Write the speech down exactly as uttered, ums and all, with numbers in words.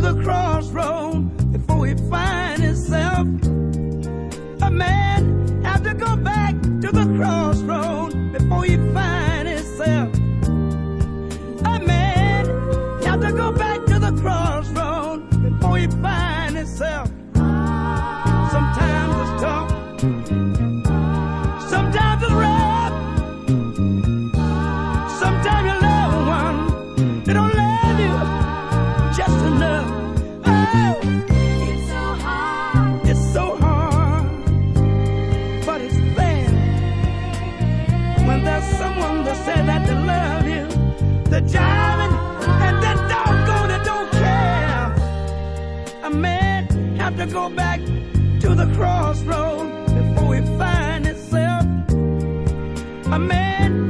the crossroad before he find himself. A man have to go back to the crossroad before he find himself. A man have to go back to the crossroad before he find himself. Sometimes it's tough, sometimes it's rough, sometimes your loved one, they don't love you just enough. Oh, it's so hard, it's so hard, but it's fair when there's someone that said that they love you, the jiving and that doggone that don't care. A man have to go back to the crossroad before he find himself. A man